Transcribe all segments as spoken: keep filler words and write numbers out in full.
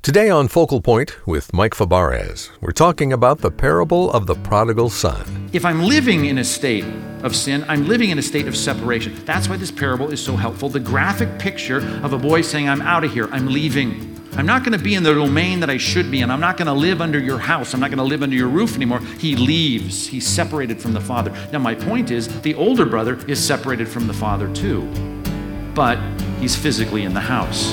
Today on Focal Point with Mike Fabarez, we're talking about the parable of the prodigal son. If I'm living in a state of sin, I'm living in a state of separation. That's why this parable is so helpful. The graphic picture of a boy saying, I'm out of here, I'm leaving. I'm not going to be in the domain that I should be in. I'm not going to live under your house. I'm not going to live under your roof anymore. He leaves. He's separated from the father. Now, my point is, the older brother is separated from the father too, but he's physically in the house.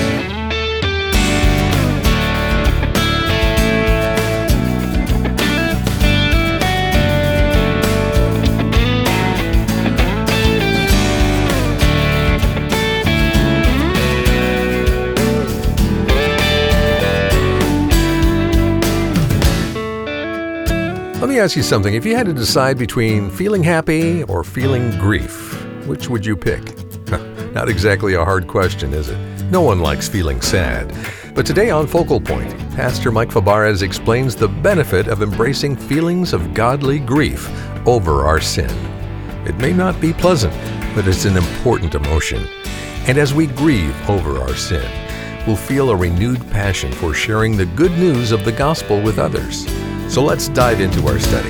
Let me ask you something. If you had to decide between feeling happy or feeling grief, which would you pick? Not exactly a hard question, is it? No one likes feeling sad. But today on Focal Point, Pastor Mike Fabarez explains the benefit of embracing feelings of godly grief over our sin. It may not be pleasant, but it's an important emotion. And as we grieve over our sin, we'll feel a renewed passion for sharing the good news of the gospel with others. So let's dive into our study.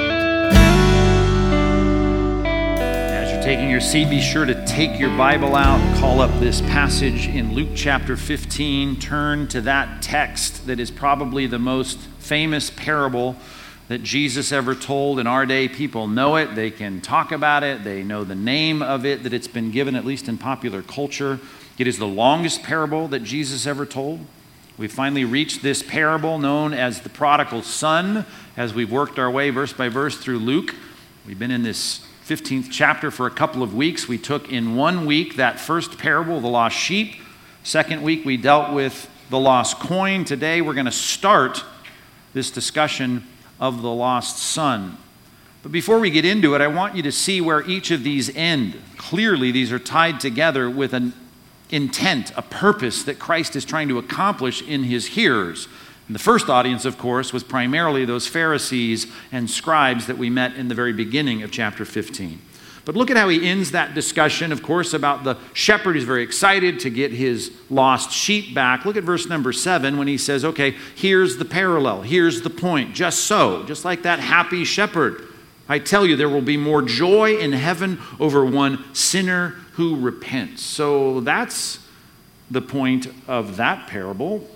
As you're taking your seat, be sure to take your Bible out, call up this passage in Luke chapter fifteen, turn to that text that is probably the most famous parable that Jesus ever told. In our day, people know it, they can talk about it, they know the name of it, that it's been given at least in popular culture. It is the longest parable that Jesus ever told. We've finally reached this parable known as the prodigal son as we've worked our way verse by verse through Luke. We've been in this fifteenth chapter for a couple of weeks. We took in one week that first parable, the lost sheep. Second week we dealt with the lost coin. Today we're going to start this discussion of the lost son. But before we get into it, I want you to see where each of these end. Clearly these are tied together with an intent, a purpose that Christ is trying to accomplish in his hearers. And the first audience, of course, was primarily those Pharisees and scribes that we met in the very beginning of chapter fifteen. But look at how he ends that discussion, of course, about the shepherd who's very excited to get his lost sheep back. Look at verse number seven when he says, okay, here's the parallel, here's the point. Just so, just like that happy shepherd, I tell you, there will be more joy in heaven over one sinner who repents. So that's the point of that parable.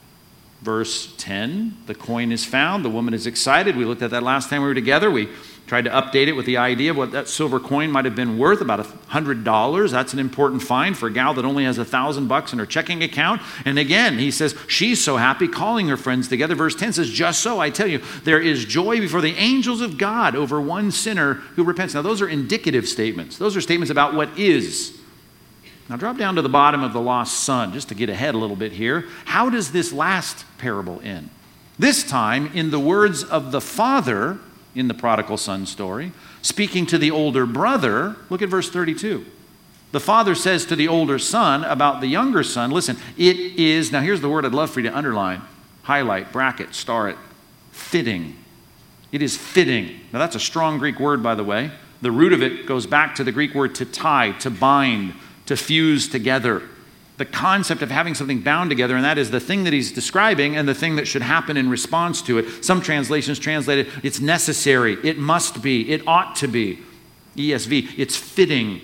Verse ten, the coin is found. The woman is excited. We looked at that last time we were together. We tried to update it with the idea of what that silver coin might have been worth, about one hundred dollars. That's an important find for a gal that only has one thousand bucks in her checking account. And again, he says, she's so happy, calling her friends together. Verse ten says, just so, I tell you, there is joy before the angels of God over one sinner who repents. Now, those are indicative statements. Those are statements about what is. Now, drop down to the bottom of the lost son, just to get ahead a little bit here. How does this last parable end? This time, in the words of the father in the prodigal son story, speaking to the older brother, look at verse thirty-two. The father says to the older son about the younger son, listen, it is, now here's the word I'd love for you to underline, highlight, bracket, star it, fitting. It is fitting. Now that's a strong Greek word, by the way. The root of it goes back to the Greek word to tie, to bind, to fuse together. The concept of having something bound together, and that is the thing that he's describing and the thing that should happen in response to it. Some translations translate it, it's necessary, it must be, it ought to be. E S V, it's fitting.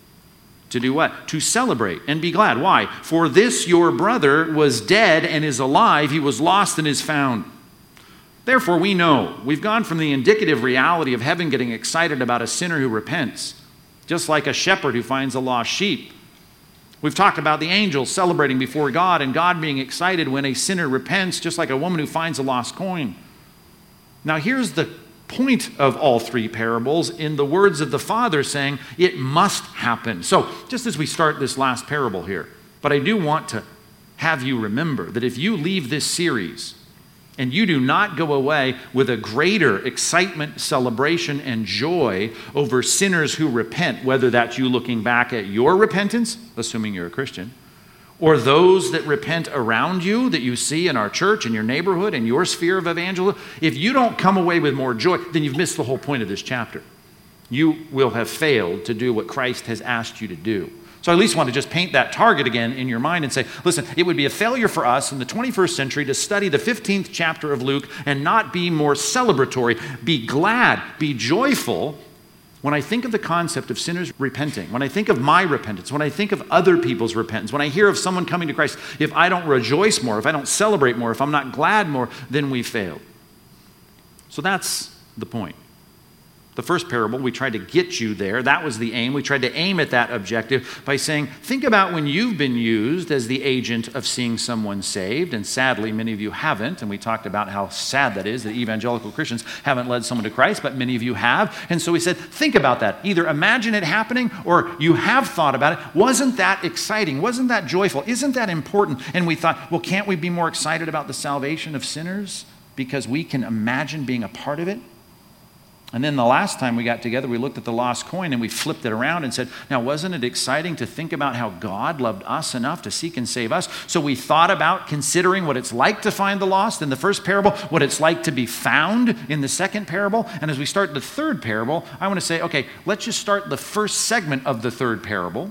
To do what? To celebrate and be glad. Why? For this your brother was dead and is alive, he was lost and is found. Therefore we know, we've gone from the indicative reality of heaven getting excited about a sinner who repents, just like a shepherd who finds a lost sheep. We've talked about the angels celebrating before God and God being excited when a sinner repents, just like a woman who finds a lost coin. Now here's the point of all three parables in the words of the Father saying, it must happen. So just as we start this last parable here, but I do want to have you remember that if you leave this series and you do not go away with a greater excitement, celebration, and joy over sinners who repent, whether that's you looking back at your repentance, assuming you're a Christian, or those that repent around you that you see in our church, in your neighborhood, in your sphere of evangelism, if you don't come away with more joy, then you've missed the whole point of this chapter. You will have failed to do what Christ has asked you to do. So I at least want to just paint that target again in your mind and say, listen, it would be a failure for us in the twenty-first century to study the fifteenth chapter of Luke and not be more celebratory, be glad, be joyful. When I think of the concept of sinners repenting, when I think of my repentance, when I think of other people's repentance, when I hear of someone coming to Christ, if I don't rejoice more, if I don't celebrate more, if I'm not glad more, then we failed. So that's the point. The first parable, we tried to get you there. That was the aim. We tried to aim at that objective by saying, think about when you've been used as the agent of seeing someone saved, and sadly, many of you haven't, and we talked about how sad that is that evangelical Christians haven't led someone to Christ, but many of you have, and so we said, think about that. Either imagine it happening, or you have thought about it. Wasn't that exciting? Wasn't that joyful? Isn't that important? And we thought, well, can't we be more excited about the salvation of sinners because we can imagine being a part of it? And then the last time we got together, we looked at the lost coin and we flipped it around and said, now, wasn't it exciting to think about how God loved us enough to seek and save us? So we thought about considering what it's like to find the lost in the first parable, what it's like to be found in the second parable. And as we start the third parable, I want to say, okay, let's just start the first segment of the third parable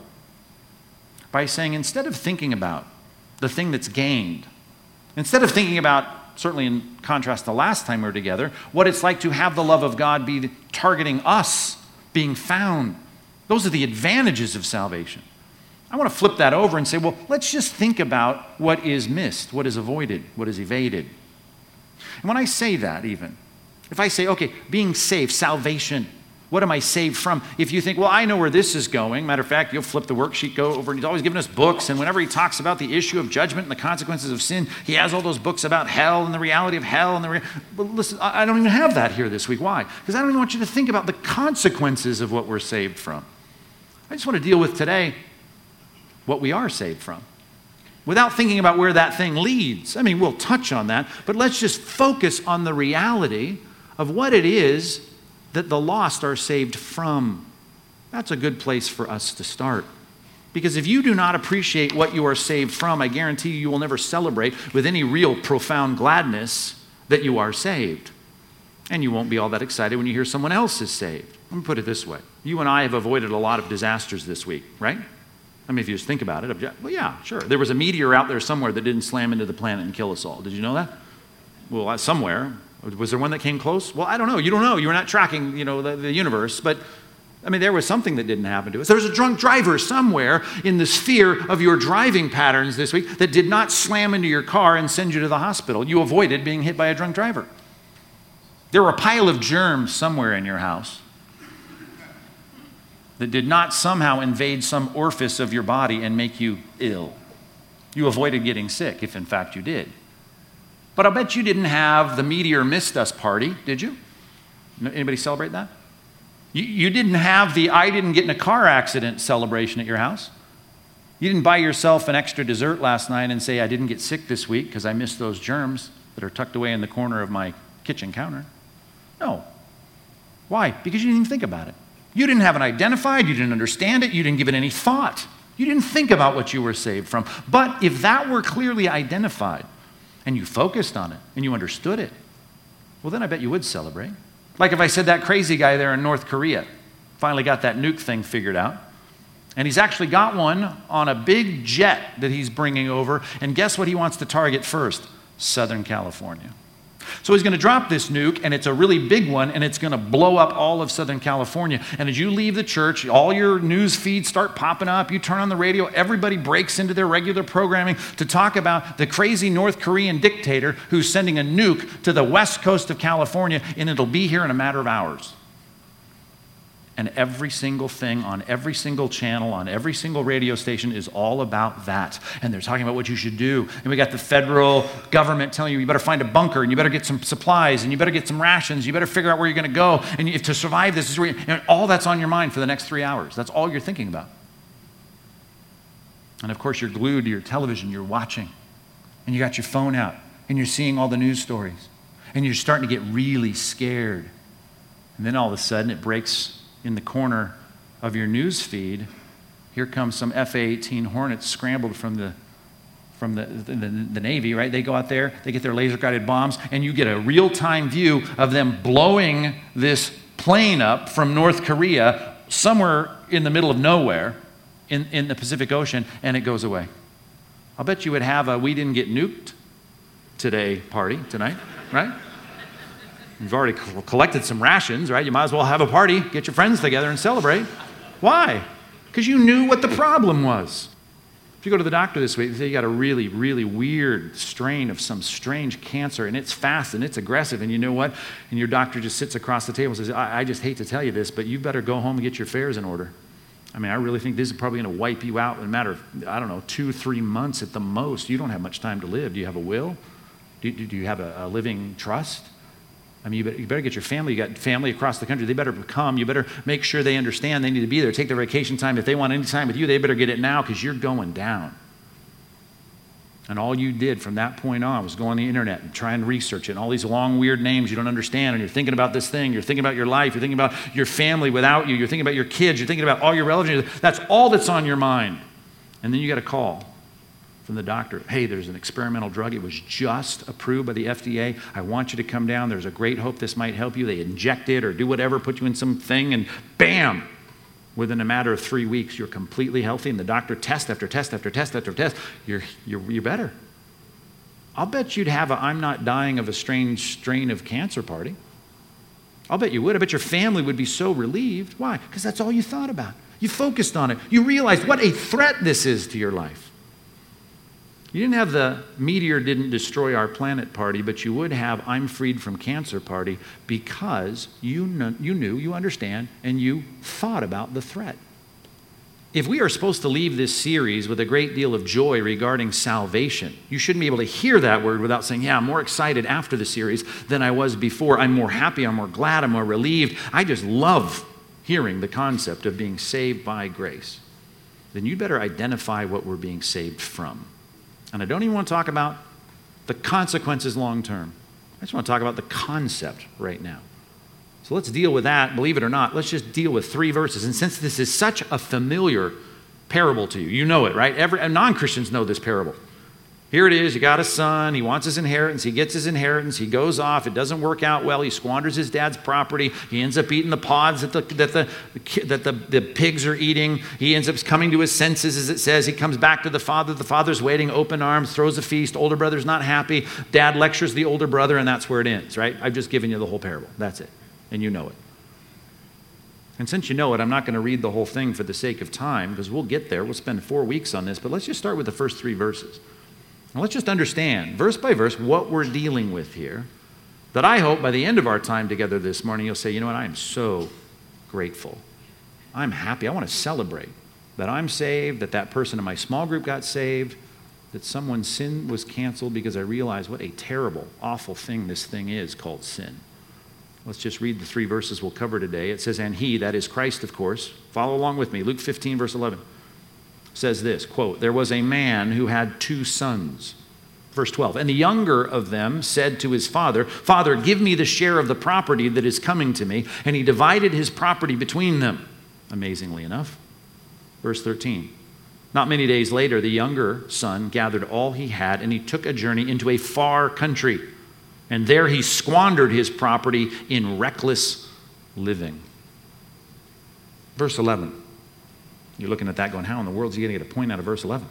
by saying, instead of thinking about the thing that's gained, instead of thinking about, certainly in contrast to last time we were together, what it's like to have the love of God be targeting us, being found. Those are the advantages of salvation. I want to flip that over and say, well, let's just think about what is missed, what is avoided, what is evaded. And when I say that even, if I say, okay, being saved, salvation, what am I saved from? If you think, well, I know where this is going. Matter of fact, you'll flip the worksheet, go over, and he's always giving us books. And whenever he talks about the issue of judgment and the consequences of sin, he has all those books about hell and the reality of hell. And the re- but listen, I don't even have that here this week. Why? Because I don't even want you to think about the consequences of what we're saved from. I just want to deal with today what we are saved from, without thinking about where that thing leads. I mean, we'll touch on that, but let's just focus on the reality of what it is that the lost are saved from. That's a good place for us to start. Because if you do not appreciate what you are saved from, I guarantee you, you will never celebrate with any real profound gladness that you are saved. And you won't be all that excited when you hear someone else is saved. Let me put it this way. You and I have avoided a lot of disasters this week, right? I mean, if you just think about it, well, yeah, sure. There was a meteor out there somewhere that didn't slam into the planet and kill us all. Did you know that? Well, somewhere. Was there one that came close? Well, I don't know. You don't know. You were not tracking, you know, the, the universe. But, I mean, there was something that didn't happen to us. There was a drunk driver somewhere in the sphere of your driving patterns this week that did not slam into your car and send you to the hospital. You avoided being hit by a drunk driver. There were a pile of germs somewhere in your house that did not somehow invade some orifice of your body and make you ill. You avoided getting sick, if in fact you did. But I'll bet you didn't have the meteor missed us party, did you? Anybody celebrate that? You, you didn't have the I didn't get in a car accident celebration at your house. You didn't buy yourself an extra dessert last night and say, I didn't get sick this week because I missed those germs that are tucked away in the corner of my kitchen counter. No. Why? Because you didn't even think about it. You didn't have it identified. You didn't understand it. You didn't give it any thought. You didn't think about what you were saved from. But if that were clearly identified, and you focused on it, and you understood it, well, then I bet you would celebrate. Like if I said that crazy guy there in North Korea finally got that nuke thing figured out, and he's actually got one on a big jet that he's bringing over, and guess what he wants to target first? Southern California. So he's going to drop this nuke, and it's a really big one, and it's going to blow up all of Southern California. And as you leave the church, all your news feeds start popping up. You turn on the radio, everybody breaks into their regular programming to talk about the crazy North Korean dictator who's sending a nuke to the west coast of California, and it'll be here in a matter of hours. And every single thing on every single channel, on every single radio station is all about that. And they're talking about what you should do. And we got the federal government telling you, you better find a bunker, and you better get some supplies, and you better get some rations, you better figure out where you're going to go. And if to survive this, is where you, and all that's on your mind for the next three hours. That's all you're thinking about. And of course, you're glued to your television, you're watching. And you got your phone out, and you're seeing all the news stories. And you're starting to get really scared. And then all of a sudden, it breaks in the corner of your news feed. Here comes some F A eighteen Hornets scrambled from the from the, the, the, the Navy, right? They go out there, they get their laser-guided bombs, and you get a real-time view of them blowing this plane up from North Korea somewhere in the middle of nowhere. in, in the Pacific Ocean, and it goes away. I'll bet you would have a we didn't get nuked today party tonight, right? You've already co- collected some rations, right? You might as well have a party, get your friends together and celebrate. Why? Because you knew what the problem was. If you go to the doctor this week, they say you got a really, really weird strain of some strange cancer, and it's fast and it's aggressive, and you know what? And your doctor just sits across the table and says, I, I just hate to tell you this, but you better go home and get your affairs in order. I mean, I really think this is probably going to wipe you out in a matter of, I don't know, two, three months at the most. You don't have much time to live. Do you have a will? Do, do, do you have a, a living trust? I mean, you better, you better get your family. You got family across the country. They better come. You better make sure they understand they need to be there. Take their vacation time. If they want any time with you, they better get it now because you're going down. And all you did from that point on was go on the internet and try and research it. And all these long, weird names you don't understand. And you're thinking about this thing. You're thinking about your life. You're thinking about your family without you. You're thinking about your kids. You're thinking about all your relatives. That's all that's on your mind. And then you get a call from the doctor. Hey, there's an experimental drug. It was just approved by the F D A. I want you to come down. There's a great hope this might help you. They inject it or do whatever, put you in some thing, and bam! Within a matter of three weeks, you're completely healthy, and the doctor test after test after test after test, you're, you're, you're better. I'll bet you'd have a I'm not dying of a strange strain of cancer party. I'll bet you would. I bet your family would be so relieved. Why? Because that's all you thought about. You focused on it. You realized what a threat this is to your life. You didn't have the meteor didn't destroy our planet party, but you would have I'm freed from cancer party because you kn- you knew, you understand, and you thought about the threat. If we are supposed to leave this series with a great deal of joy regarding salvation, you shouldn't be able to hear that word without saying, yeah, I'm more excited after the series than I was before. I'm more happy, I'm more glad, I'm more relieved. I just love hearing the concept of being saved by grace. Then you better identify what we're being saved from. And I don't even want to talk about the consequences long term. I just want to talk about the concept right now. So let's deal with that. Believe it or not, let's just deal with three verses. And since this is such a familiar parable to you, you know it, right? Every, non-Christians know this parable. Here it is. You got a son. He wants his inheritance. He gets his inheritance. He goes off. It doesn't work out well. He squanders his dad's property. He ends up eating the pods that the that the that the, the pigs are eating. He ends up coming to his senses, as it says. He comes back to the father. The father's waiting, open arms, throws a feast. Older brother's not happy. Dad lectures the older brother, and that's where it ends, right? I've just given you the whole parable. That's it. And you know it. And since you know it, I'm not going to read the whole thing for the sake of time, because we'll get there. We'll spend four weeks on this. But let's just start with the first three verses. Now let's just understand, verse by verse, what we're dealing with here, that I hope by the end of our time together this morning, you'll say, you know what, I am so grateful. I'm happy. I want to celebrate that I'm saved, that that person in my small group got saved, that someone's sin was canceled, because I realize what a terrible, awful thing this thing is called sin. Let's just read the three verses we'll cover today. It says, and he, that is Christ, of course. Follow along with me. Luke fifteen, verse eleven. Says this, quote, there was a man who had two sons. Verse twelve, and the younger of them said to his father, Father, give me the share of the property that is coming to me. And he divided his property between them, amazingly enough. Verse thirteen, not many days later, the younger son gathered all he had, and he took a journey into a far country. And there he squandered his property in reckless living. Verse eleven. You're looking at that going, how in the world is he going to get a point out of verse eleven?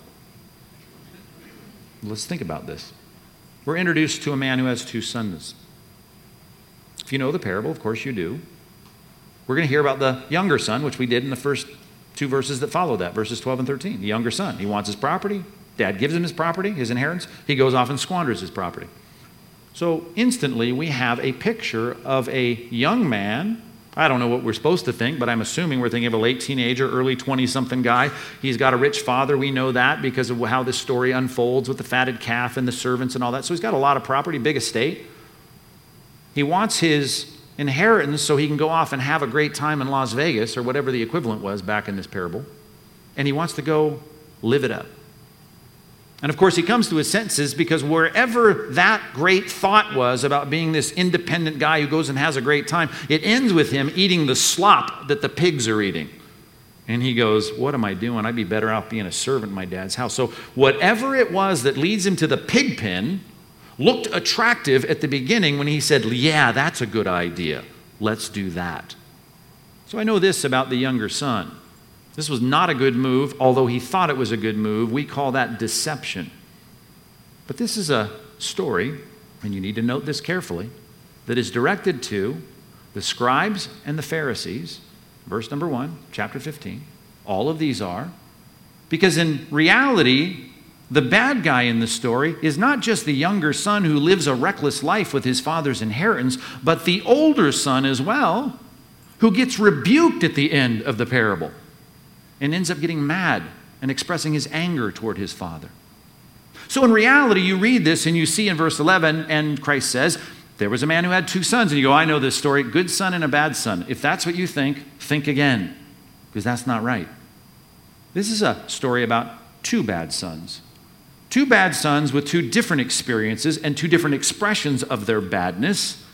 Let's think about this. We're introduced to a man who has two sons. If you know the parable, of course you do. We're going to hear about the younger son, which we did in the first two verses that follow that, verses twelve and thirteen. The younger son, he wants his property. Dad gives him his property, his inheritance. He goes off and squanders his property. So instantly we have a picture of a young man. I don't know what we're supposed to think, but I'm assuming we're thinking of a late teenager, early twenty-something guy. He's got a rich father. We know that because of how this story unfolds with the fatted calf and the servants and all that. So he's got a lot of property, big estate. He wants his inheritance so he can go off and have a great time in Las Vegas or whatever the equivalent was back in this parable. And he wants to go live it up. And of course, he comes to his senses because wherever that great thought was about being this independent guy who goes and has a great time, it ends with him eating the slop that the pigs are eating. And he goes, what am I doing? I'd be better off being a servant in my dad's house. So whatever it was that leads him to the pig pen looked attractive at the beginning when he said, yeah, that's a good idea. Let's do that. So I know this about the younger son. This was not a good move, although he thought it was a good move. We call that deception. But this is a story, and you need to note this carefully, that is directed to the scribes and the Pharisees. Verse number one, chapter fifteen. All of these are. Because in reality, the bad guy in the story is not just the younger son who lives a reckless life with his father's inheritance, but the older son as well, who gets rebuked at the end of the parable and ends up getting mad and expressing his anger toward his father. So in reality, you read this and you see in verse eleven, and Christ says, there was a man who had two sons. And you go, I know this story, good son and a bad son. If that's what you think, think again, because that's not right. This is a story about two bad sons. Two bad sons with two different experiences and two different expressions of their badness.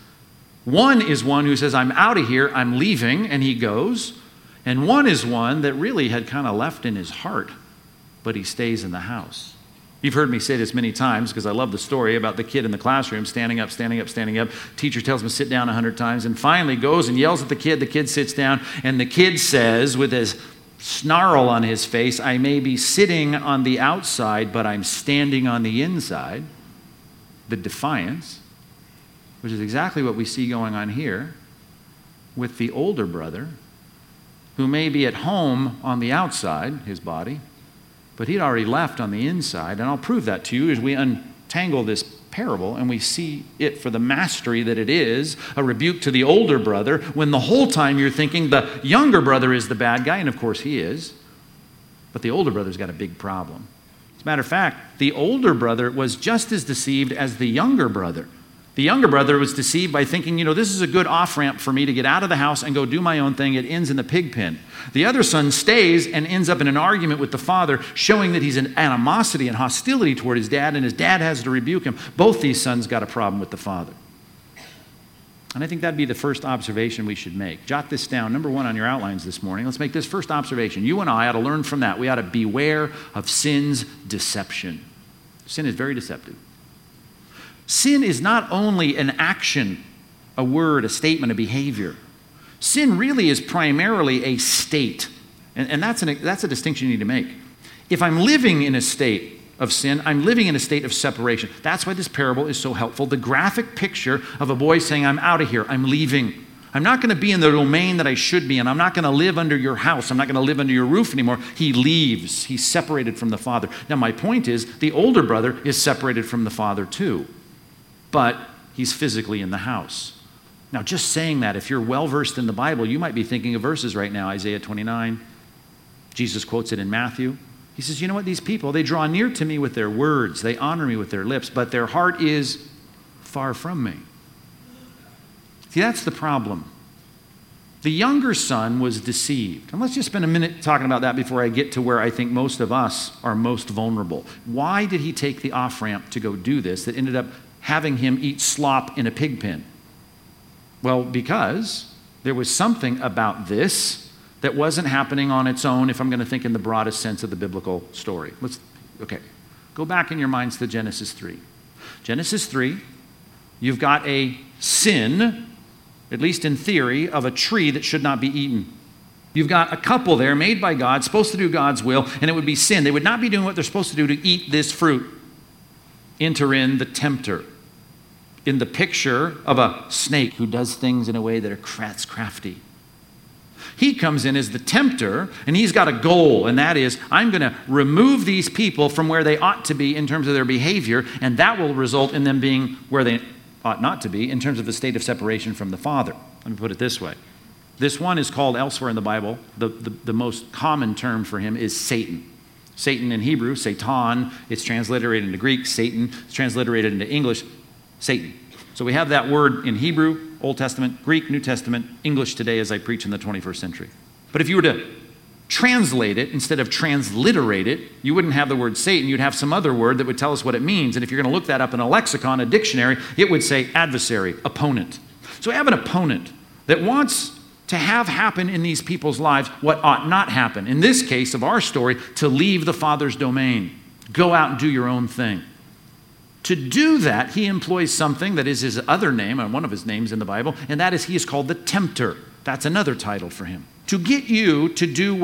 One is one who says, I'm out of here, I'm leaving, and he goes. And one is one that really had kind of left in his heart, but he stays in the house. You've heard me say this many times because I love the story about the kid in the classroom standing up, standing up, standing up. Teacher tells him to sit down a hundred times and finally goes and yells at the kid. The kid sits down and the kid says with his snarl on his face, I may be sitting on the outside, but I'm standing on the inside. The defiance, which is exactly what we see going on here with the older brother who may be at home on the outside, his body, but he'd already left on the inside. And I'll prove that to you as we untangle this parable and we see it for the mastery that it is, a rebuke to the older brother, when the whole time you're thinking the younger brother is the bad guy, and of course he is, but the older brother's got a big problem. As a matter of fact, the older brother was just as deceived as the younger brother. The younger brother was deceived by thinking, you know, this is a good off-ramp for me to get out of the house and go do my own thing. It ends in the pig pen. The other son stays and ends up in an argument with the father, showing that he's an animosity and hostility toward his dad, and his dad has to rebuke him. Both these sons got a problem with the father. And I think that'd be the first observation we should make. Jot this down, number one on your outlines this morning. Let's make this first observation. You and I ought to learn from that. We ought to beware of sin's deception. Sin is very deceptive. Sin is not only an action, a word, a statement, a behavior. Sin really is primarily a state. And, and that's, an, that's a distinction you need to make. If I'm living in a state of sin, I'm living in a state of separation. That's why this parable is so helpful. The graphic picture of a boy saying, I'm out of here, I'm leaving. I'm not going to be in the domain that I should be in. I'm not going to live under your house. I'm not going to live under your roof anymore. He leaves. He's separated from the father. Now, my point is, the older brother is separated from the father too. But he's physically in the house. Now, just saying that, if you're well-versed in the Bible, you might be thinking of verses right now, Isaiah twenty-nine. Jesus quotes it in Matthew. He says, you know what, these people, they draw near to me with their words. They honor me with their lips, but their heart is far from me. See, that's the problem. The younger son was deceived. And let's just spend a minute talking about that before I get to where I think most of us are most vulnerable. Why did he take the off-ramp to go do this that ended up having him eat slop in a pig pen? Well, because there was something about this that wasn't happening on its own, if I'm going to think in the broadest sense of the biblical story. Let's, okay, go back in your minds to Genesis three. Genesis three, you've got a sin, at least in theory, of a tree that should not be eaten. You've got a couple there made by God, supposed to do God's will, and it would be sin. They would not be doing what they're supposed to do to eat this fruit. Enter in the tempter, in the picture of a snake who does things in a way that are crafty. He comes in as the tempter, and he's got a goal, and that is, I'm going to remove these people from where they ought to be in terms of their behavior, and that will result in them being where they ought not to be in terms of the state of separation from the Father. Let me put it this way. This one is called elsewhere in the Bible, the, the, the most common term for him is Satan. Satan in Hebrew, Satan, it's transliterated into Greek. Satan, it's transliterated into English, Satan. So we have that word in Hebrew, Old Testament, Greek, New Testament, English today as I preach in the twenty-first century. But if you were to translate it instead of transliterate it, you wouldn't have the word Satan, you'd have some other word that would tell us what it means. And if you're going to look that up in a lexicon, a dictionary, it would say adversary, opponent. So we have an opponent that wants to have happen in these people's lives what ought not happen. In this case of our story, to leave the Father's domain. Go out and do your own thing. To do that, he employs something that is his other name, or one of his names in the Bible, and that is he is called the tempter. That's another title for him. To get you to do what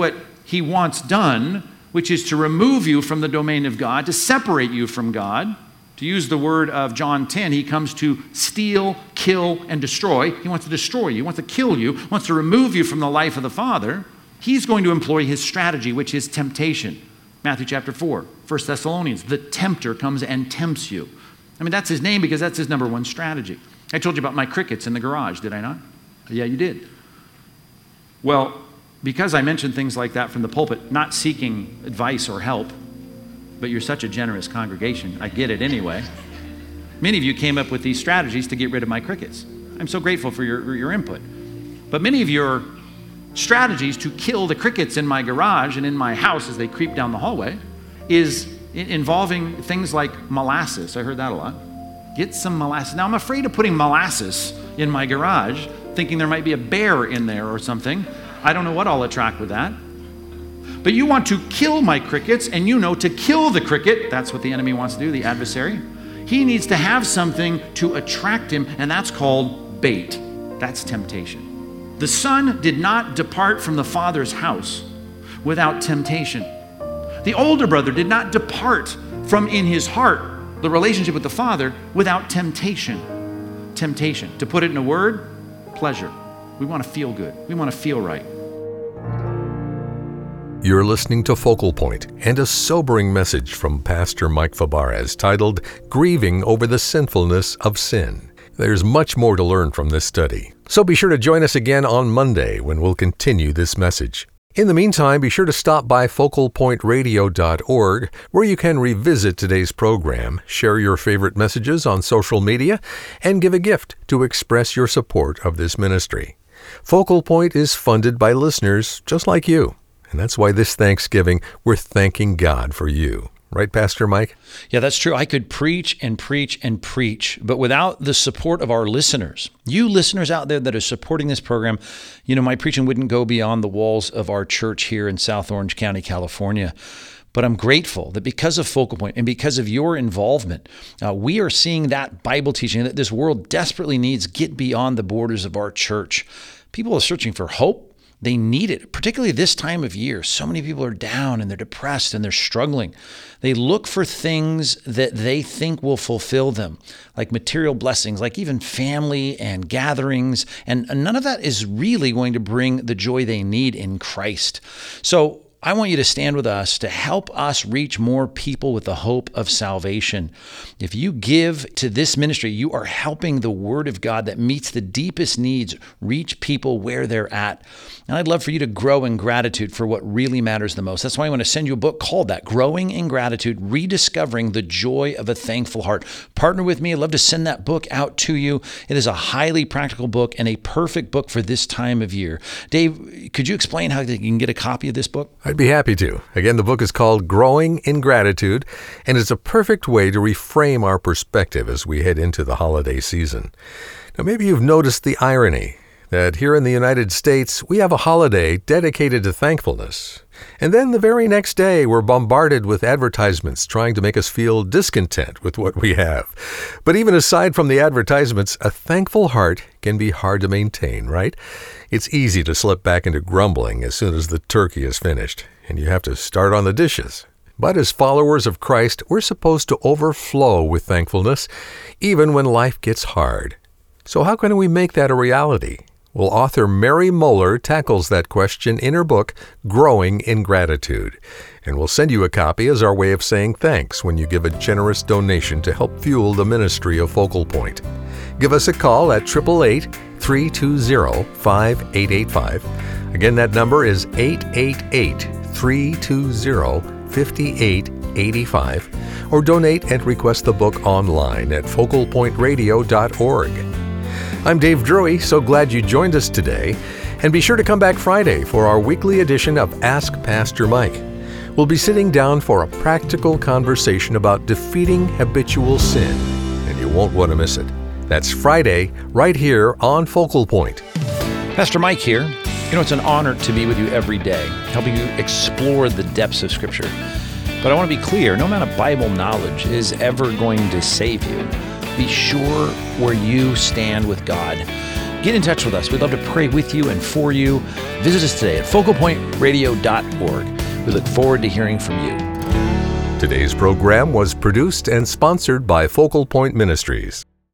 he wants done, which is to remove you from the domain of God, to separate you from God. To use the word of John ten, he comes to steal, kill, and destroy. He wants to destroy you, wants to kill you, wants to remove you from the life of the Father. He's going to employ his strategy, which is temptation. Matthew chapter four, First Thessalonians, the tempter comes and tempts you. I mean, that's his name because that's his number one strategy. I told you about my crickets in the garage, did I not? Yeah, you did. Well, because I mentioned things like that from the pulpit, not seeking advice or help, but you're such a generous congregation, I get it anyway. Many of you came up with these strategies to get rid of my crickets. I'm so grateful for your, your input. But many of your strategies to kill the crickets in my garage and in my house as they creep down the hallway is involving things like molasses. I heard that a lot. Get some molasses. Now, I'm afraid of putting molasses in my garage, thinking there might be a bear in there or something. I don't know what I'll attract with that. But you want to kill my crickets, and you know to kill the cricket, that's what the enemy wants to do, the adversary. He needs to have something to attract him, and that's called bait. That's temptation. The son did not depart from the father's house without temptation. The older brother did not depart from in his heart the relationship with the father without temptation. Temptation. To put it in a word, pleasure. We want to feel good. We want to feel right. You're listening to Focal Point and a sobering message from Pastor Mike Fabarez titled Grieving Over the Sinfulness of Sin. There's much more to learn from this study, so be sure to join us again on Monday when we'll continue this message. In the meantime, be sure to stop by focal point radio dot org, where you can revisit today's program, share your favorite messages on social media, and give a gift to express your support of this ministry. Focal Point is funded by listeners just like you. And that's why this Thanksgiving, we're thanking God for you. Right, Pastor Mike? Yeah, that's true. I could preach and preach and preach, but without the support of our listeners, you listeners out there that are supporting this program, you know, my preaching wouldn't go beyond the walls of our church here in South Orange County, California. But I'm grateful that because of Focal Point and because of your involvement, uh, we are seeing that Bible teaching that this world desperately needs get beyond the borders of our church. People are searching for hope. They need it, particularly this time of year. So many people are down and they're depressed and they're struggling. They look for things that they think will fulfill them, like material blessings, like even family and gatherings. And none of that is really going to bring the joy they need in Christ. So I want you to stand with us to help us reach more people with the hope of salvation. If you give to this ministry, you are helping the Word of God that meets the deepest needs reach people where they're at. And I'd love for you to grow in gratitude for what really matters the most. That's why I want to send you a book called that, Growing in Gratitude, Rediscovering the Joy of a Thankful Heart. Partner with me. I'd love to send that book out to you. It is a highly practical book and a perfect book for this time of year. Dave, could you explain how you can get a copy of this book? I'd be happy to. Again, the book is called Growing in Gratitude, and it's a perfect way to reframe our perspective as we head into the holiday season. Now, maybe you've noticed the irony that here in the United States, we have a holiday dedicated to thankfulness. And then the very next day, we're bombarded with advertisements trying to make us feel discontent with what we have. But even aside from the advertisements, a thankful heart can be hard to maintain, right? It's easy to slip back into grumbling as soon as the turkey is finished, and you have to start on the dishes. But as followers of Christ, we're supposed to overflow with thankfulness, even when life gets hard. So how can we make that a reality? Well, author Mary Moeller tackles that question in her book, Growing in Gratitude. And we'll send you a copy as our way of saying thanks when you give a generous donation to help fuel the ministry of Focal Point. Give us a call at eight eight eight, three two zero, five eight eight five. Again, that number is eight eight eight, three two zero, five eight eight five. Or donate and request the book online at focal point radio dot org. I'm Dave Drury, so glad you joined us today. And be sure to come back Friday for our weekly edition of Ask Pastor Mike. We'll be sitting down for a practical conversation about defeating habitual sin, and you won't want to miss it. That's Friday, right here on Focal Point. Pastor Mike here. You know, it's an honor to be with you every day, helping you explore the depths of Scripture. But I want to be clear, no amount of Bible knowledge is ever going to save you. Be sure where you stand with God. get in touch with us. We'd love to pray with you and for you. Visit us today at focal point radio dot org. We look forward to hearing from you. Today's program was produced and sponsored by Focal Point Ministries.